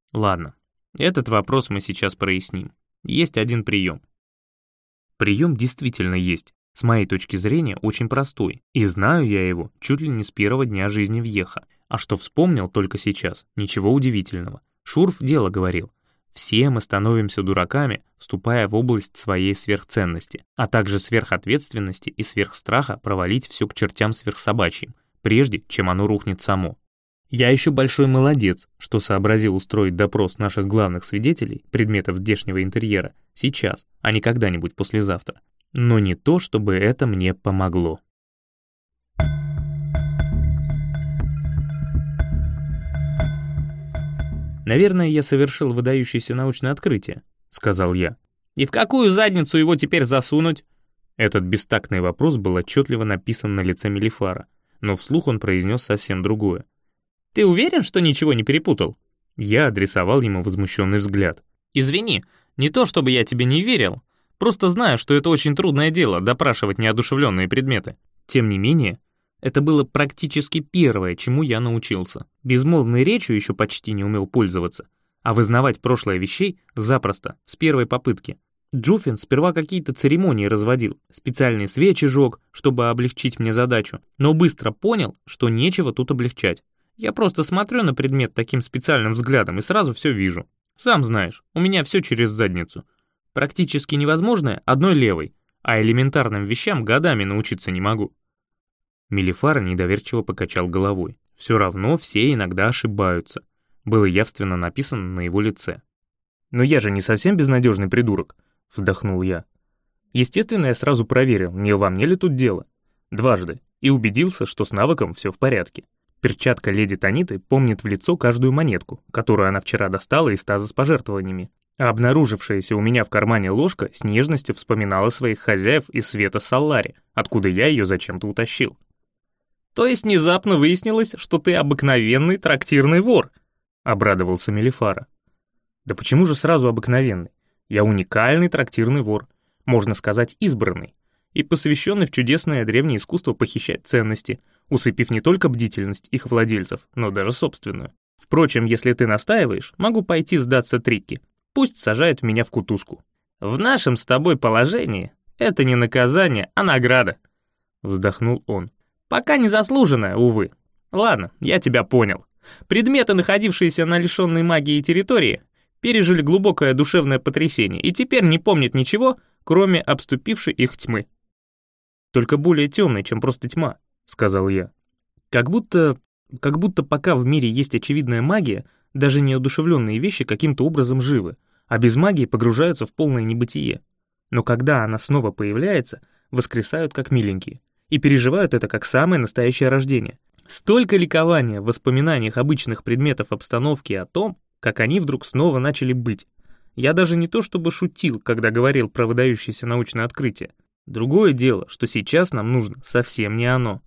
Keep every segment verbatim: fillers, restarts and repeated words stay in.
Ладно, этот вопрос мы сейчас проясним. Есть один прием. Прием действительно есть. С моей точки зрения, очень простой. И знаю я его чуть ли не с первого дня жизни в Йеха. А что вспомнил только сейчас, ничего удивительного. Шурф дело говорил. Все мы становимся дураками, вступая в область своей сверхценности, а также сверхответственности и сверхстраха провалить все к чертям сверхсобачьим, прежде чем оно рухнет само. Я еще большой молодец, что сообразил устроить допрос наших главных свидетелей, предметов здешнего интерьера, сейчас, а не когда-нибудь послезавтра. Но не то, чтобы это мне помогло. «Наверное, я совершил выдающееся научное открытие», — сказал я. «И в какую задницу его теперь засунуть?» Этот бестактный вопрос был отчетливо написан на лице Мелифара, но вслух он произнес совсем другое. «Ты уверен, что ничего не перепутал?» Я адресовал ему возмущенный взгляд. «Извини, не то чтобы я тебе не верил, просто знаю, что это очень трудное дело — допрашивать неодушевленные предметы. Тем не менее, это было практически первое, чему я научился. Безмолвной речью еще почти не умел пользоваться, а вызнавать прошлое вещей запросто, с первой попытки. Джуффин сперва какие-то церемонии разводил, специальные свечи жег, чтобы облегчить мне задачу, но быстро понял, что нечего тут облегчать. Я просто смотрю на предмет таким специальным взглядом и сразу все вижу. Сам знаешь, у меня все через задницу. Практически невозможное одной левой, а элементарным вещам годами научиться не могу». Мелифар недоверчиво покачал головой. Все равно все иногда ошибаются. Было явственно написано на его лице. «Но я же не совсем безнадежный придурок», — вздохнул я. Естественно, я сразу проверил, не во мне ли тут дело. Дважды. И убедился, что с навыком все в порядке. Перчатка леди Таниты помнит в лицо каждую монетку, которую она вчера достала из таза с пожертвованиями. А обнаружившаяся у меня в кармане ложка с нежностью вспоминала своих хозяев из света Саллари, откуда я ее зачем-то утащил. «То есть внезапно выяснилось, что ты обыкновенный трактирный вор?» — обрадовался Мелифара. «Да почему же сразу обыкновенный? Я уникальный трактирный вор, можно сказать, избранный, и посвященный в чудесное древнее искусство похищать ценности, усыпив не только бдительность их владельцев, но даже собственную. Впрочем, если ты настаиваешь, могу пойти сдаться Трикки. Пусть сажает меня в кутузку. В нашем с тобой положении это не наказание, а награда», — вздохнул он. «Пока не заслуженная, увы. Ладно, я тебя понял. Предметы, находившиеся на лишенной магии территории, пережили глубокое душевное потрясение и теперь не помнят ничего, кроме обступившей их тьмы». «Только более темной, чем просто тьма», — сказал я. «Как будто, как будто пока в мире есть очевидная магия, даже неодушевленные вещи каким-то образом живы, а без магии погружаются в полное небытие. Но когда она снова появляется, воскресают как миленькие и переживают это как самое настоящее рождение. Столько ликования в воспоминаниях обычных предметов обстановки о том, как они вдруг снова начали быть. Я даже не то чтобы шутил, когда говорил про выдающееся научное открытие. Другое дело, что сейчас нам нужно совсем не оно».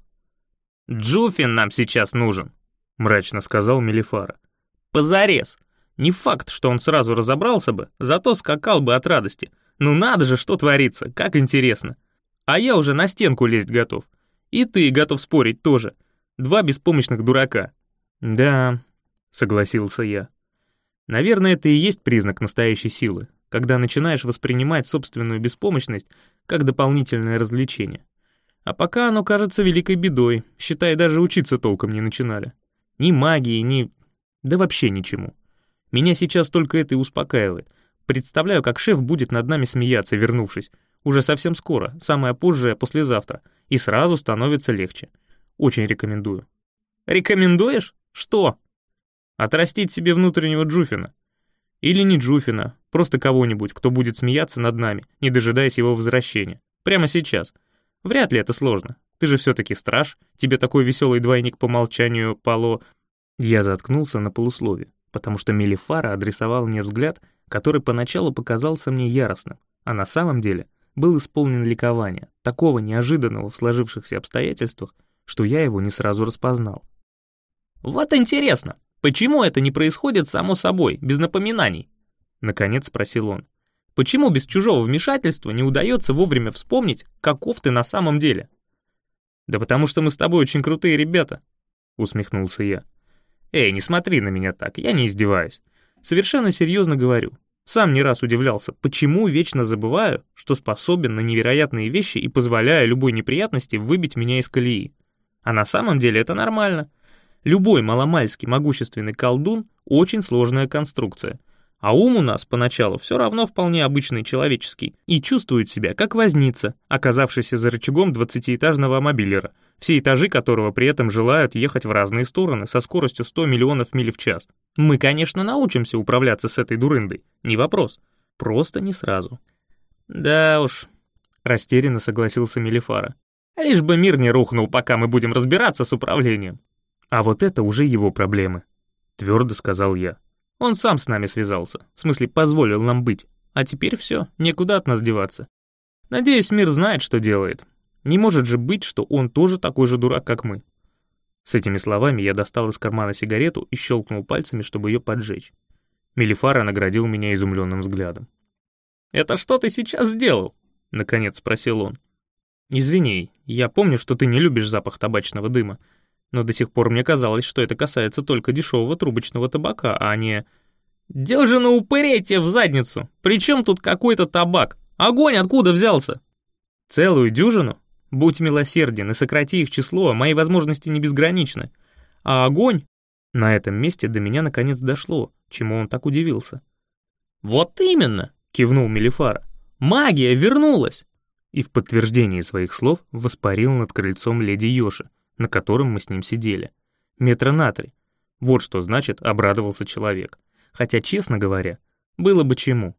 «Джуффин нам сейчас нужен», — мрачно сказал Мелифара. «Позарез. Не факт, что он сразу разобрался бы, зато скакал бы от радости. Ну надо же, что творится, как интересно. А я уже на стенку лезть готов. И ты готов спорить тоже. Два беспомощных дурака». «Да», — согласился я. «Наверное, это и есть признак настоящей силы, когда начинаешь воспринимать собственную беспомощность как дополнительное развлечение. А пока оно кажется великой бедой, считай, даже учиться толком не начинали. Ни магии, ни... да вообще ничему. Меня сейчас только это и успокаивает. Представляю, как шеф будет над нами смеяться, вернувшись. Уже совсем скоро, самое позже, послезавтра. И сразу становится легче. Очень рекомендую». «Рекомендуешь? Что?» «Отрастить себе внутреннего Джуффина. Или не Джуффина, просто кого-нибудь, кто будет смеяться над нами, не дожидаясь его возвращения. Прямо сейчас. Вряд ли это сложно. Ты же все-таки страж, тебе такой веселый двойник по умолчанию, Пало...» Я заткнулся на полуслове, потому что Мелифара адресовал мне взгляд, который поначалу показался мне яростным, а на самом деле был исполнен ликования, такого неожиданного в сложившихся обстоятельствах, что я его не сразу распознал. «Вот интересно, почему это не происходит само собой, без напоминаний?» Наконец спросил он. «Почему без чужого вмешательства не удается вовремя вспомнить, каков ты на самом деле?» «Да потому что мы с тобой очень крутые ребята», — усмехнулся я. «Эй, не смотри на меня так, я не издеваюсь. Совершенно серьезно говорю. Сам не раз удивлялся, почему вечно забываю, что способен на невероятные вещи и позволяю любой неприятности выбить меня из колеи. А на самом деле это нормально. Любой маломальски могущественный колдун — очень сложная конструкция. А ум у нас поначалу все равно вполне обычный человеческий и чувствует себя как возница, оказавшийся за рычагом двадцатиэтажного мобилера, все этажи которого при этом желают ехать в разные стороны со скоростью сто миллионов миль в час. Мы, конечно, научимся управляться с этой дурындой, не вопрос, просто не сразу. Да уж, растерянно согласился Мелифара. Лишь бы мир не рухнул, пока мы будем разбираться с управлением. А вот это уже его проблемы, твердо сказал я. Он сам с нами связался, в смысле позволил нам быть. А теперь все, некуда от нас деваться. Надеюсь, мир знает, что делает. Не может же быть, что он тоже такой же дурак, как мы. С этими словами я достал из кармана сигарету и щелкнул пальцами, чтобы ее поджечь. Мелифара наградил меня изумленным взглядом. «Это что ты сейчас сделал?» — наконец спросил он. «Извини, я помню, что ты не любишь запах табачного дыма, но до сих пор мне казалось, что это касается только дешевого трубочного табака, а не... Дюжина упырей тебе в задницу! Причем тут какой-то табак? Огонь откуда взялся? Целую дюжину? Будь милосерден и сократи их число, мои возможности не безграничны. А огонь... На этом месте до меня наконец дошло, чему он так удивился. «Вот именно!» — кивнул Мелифара. «Магия вернулась!» И в подтверждении своих слов воспарил над крыльцом леди Йоши, на котором мы с ним сидели. Метра на три. Вот что значит обрадовался человек. Хотя, честно говоря, было бы чему.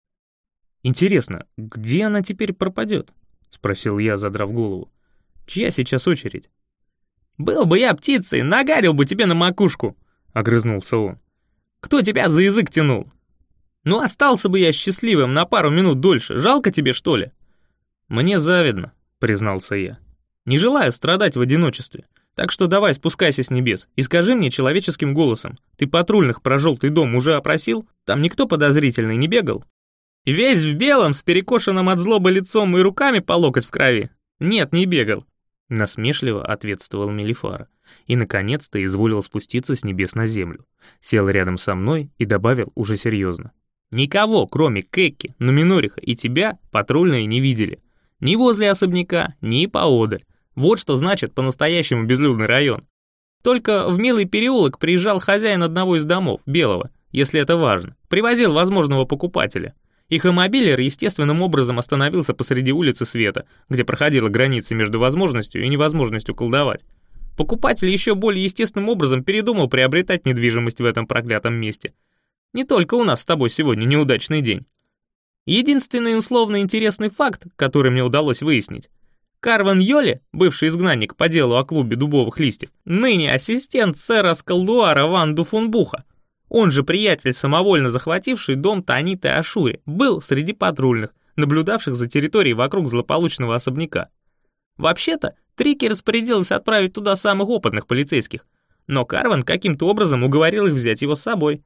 «Интересно, где она теперь пропадет?» — спросил я, задрав голову. «Чья сейчас очередь?» «Был бы я птицей, нагарил бы тебе на макушку!» — огрызнулся он. «Кто тебя за язык тянул? Ну, остался бы я счастливым на пару минут дольше, жалко тебе, что ли?» «Мне завидно», — признался я. «Не желаю страдать в одиночестве, так что давай спускайся с небес и скажи мне человеческим голосом, ты патрульных про желтый дом уже опросил? Там никто подозрительный не бегал?» «Весь в белом, с перекошенным от злобы лицом и руками по локоть в крови? Нет, не бегал», — насмешливо ответствовал Мелифара и, наконец-то, изволил спуститься с небес на землю, сел рядом со мной и добавил уже серьезно. «Никого, кроме Кэкки, Нуминориха и тебя, патрульные не видели. Ни возле особняка, ни поодаль. Вот что значит по-настоящему безлюдный район. Только в Милый переулок приезжал хозяин одного из домов, белого, если это важно, привозил возможного покупателя. Их мобилер естественным образом остановился посреди улицы Света, где проходила граница между возможностью и невозможностью колдовать. Покупатель еще более естественным образом передумал приобретать недвижимость в этом проклятом месте. Не только у нас с тобой сегодня неудачный день. Единственный условно интересный факт, который мне удалось выяснить. Карван Йоли, бывший изгнанник по делу о клубе дубовых листьев, ныне ассистент сэра Скалдуара Ван Дуфунбуха, он же приятель, самовольно захвативший дом Таниты Ашури, был среди патрульных, наблюдавших за территорией вокруг злополучного особняка. Вообще-то, Трики распорядилась отправить туда самых опытных полицейских, но Карван каким-то образом уговорил их взять его с собой.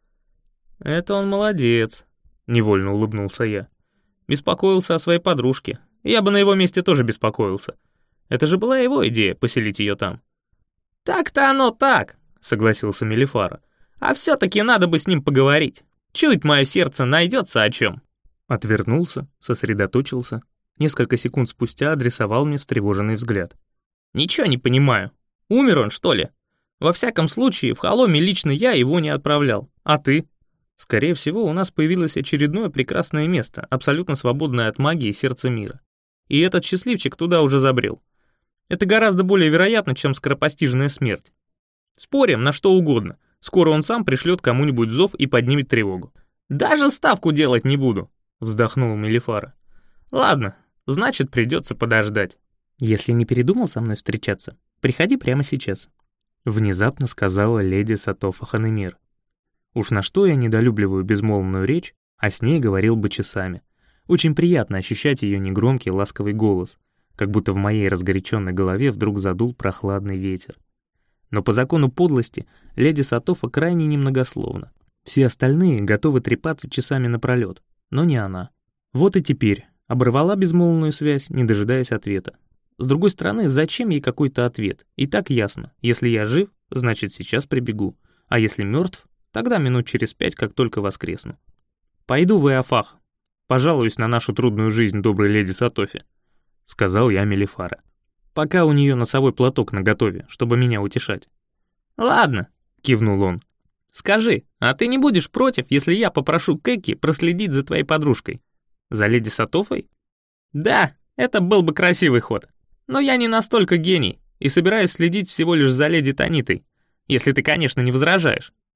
«Это он молодец», — невольно улыбнулся я. Беспокоился о своей подружке. Я бы на его месте тоже беспокоился. Это же была его идея — поселить ее там. «Так-то оно так», — согласился Мелифара. «А все-таки надо бы с ним поговорить. Чует мое сердце, найдется о чем». Отвернулся, сосредоточился. Несколько секунд спустя адресовал мне встревоженный взгляд. «Ничего не понимаю. Умер он, что ли? Во всяком случае, в Холоме лично я его не отправлял. А ты?» Скорее всего, у нас появилось очередное прекрасное место, абсолютно свободное от магии сердца мира. И этот счастливчик туда уже забрел. Это гораздо более вероятно, чем скоропостижная смерть. Спорим на что угодно. Скоро он сам пришлет кому-нибудь зов и поднимет тревогу. «Даже ставку делать не буду», — вздохнул Мелифара. «Ладно, значит, придется подождать». «Если не передумал со мной встречаться, приходи прямо сейчас», — внезапно сказала леди Сатофа Ханемир. Уж на что я недолюбливаю безмолвную речь, а с ней говорил бы часами. Очень приятно ощущать ее негромкий ласковый голос, как будто в моей разгоряченной голове вдруг задул прохладный ветер. Но по закону подлости леди Сатофа крайне немногословна. Все остальные готовы трепаться часами напролет, но не она. Вот и теперь оборвала безмолвную связь, не дожидаясь ответа. С другой стороны, зачем ей какой-то ответ? И так ясно, если я жив, значит сейчас прибегу, а если мертв, Тогда минут через пять, как только воскресну. Пойду в Иофах, пожалуюсь на нашу трудную жизнь доброй леди Сатофи», — сказал я Мелифара. «Пока у нее носовой платок наготове, чтобы меня утешать». «Ладно», — кивнул он. «Скажи, а ты не будешь против, если я попрошу Кэки проследить за твоей подружкой? За леди Сатофой?» «Да, это был бы красивый ход. Но я не настолько гений и собираюсь следить всего лишь за леди Танитой, если ты, конечно, не возражаешь».